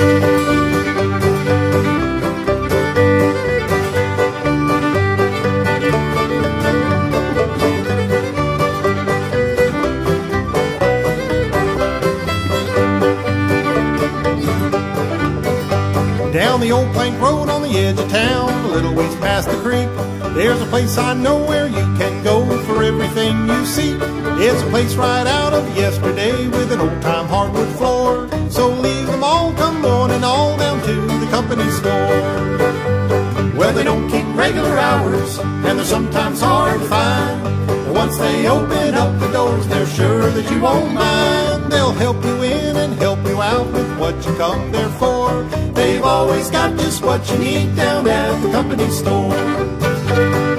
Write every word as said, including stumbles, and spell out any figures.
Down the old plank road on the edge of town, a little ways past the creek, there's a place I know where you can go for everything you seek. It's a place right out of yesterday with an old-time hardwood floor. So leave them all, come on and all down to the company store. Well, they don't keep regular hours, and they're sometimes hard to find. But once they open up the doors, they're sure that you won't mind. They'll help you in and help you out with what you come there for. They've always got just what you need down at the company store.